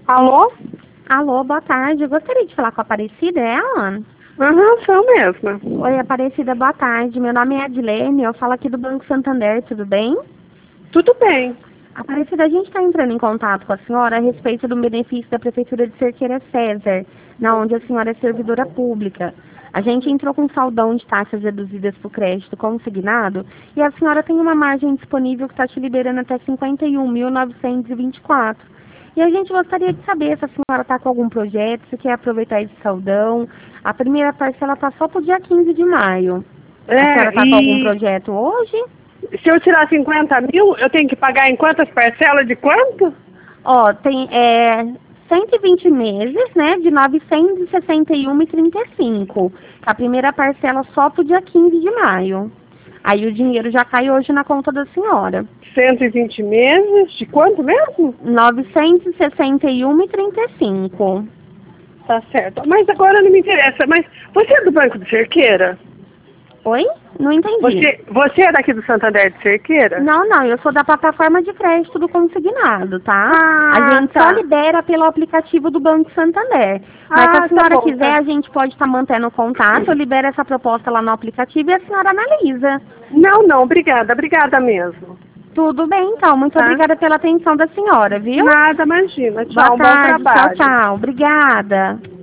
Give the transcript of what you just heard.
Alô? Alô, boa tarde. Eu gostaria de falar com a Aparecida, é ela? Sou eu mesma. Oi, Aparecida, boa tarde. Meu nome é Adilene, eu falo aqui do Banco Santander, tudo bem? Tudo bem. Aparecida, a gente está entrando em contato com a senhora a respeito do benefício da Prefeitura de Cerqueira César, na onde a senhora é servidora pública. A gente entrou com um saldão de taxas reduzidas para o crédito consignado e a senhora tem uma margem disponível que está te liberando até 51.924. E a gente gostaria de saber se a senhora está com algum projeto, se quer aproveitar esse saldão. A primeira parcela está só para o dia 15 de maio. A senhora está com algum projeto hoje? Se eu tirar 50 mil, eu tenho que pagar em quantas parcelas de quanto? Ó, tem 120 meses, né, de 961,35. A primeira parcela só para o dia 15 de maio. Aí o dinheiro já cai hoje na conta da senhora. 120 meses? De quanto mesmo? 961,35. Tá certo. Mas agora não me interessa. Mas você é do Banco de Cerqueira? Oi? Não entendi. Você é daqui do Santander de Cerqueira? Não, eu sou da plataforma de crédito do consignado, tá? Ah, A gente tá. só libera pelo aplicativo do Banco Santander. Mas se a senhora quiser, a gente pode estar mantendo contato, eu libero essa proposta lá no aplicativo e a senhora analisa. Não, obrigada. Obrigada mesmo. Tudo bem, então. Muito obrigada pela atenção da senhora, viu? Nada, imagina. Boa Tchau, bom tarde, trabalho. tchau. Obrigada.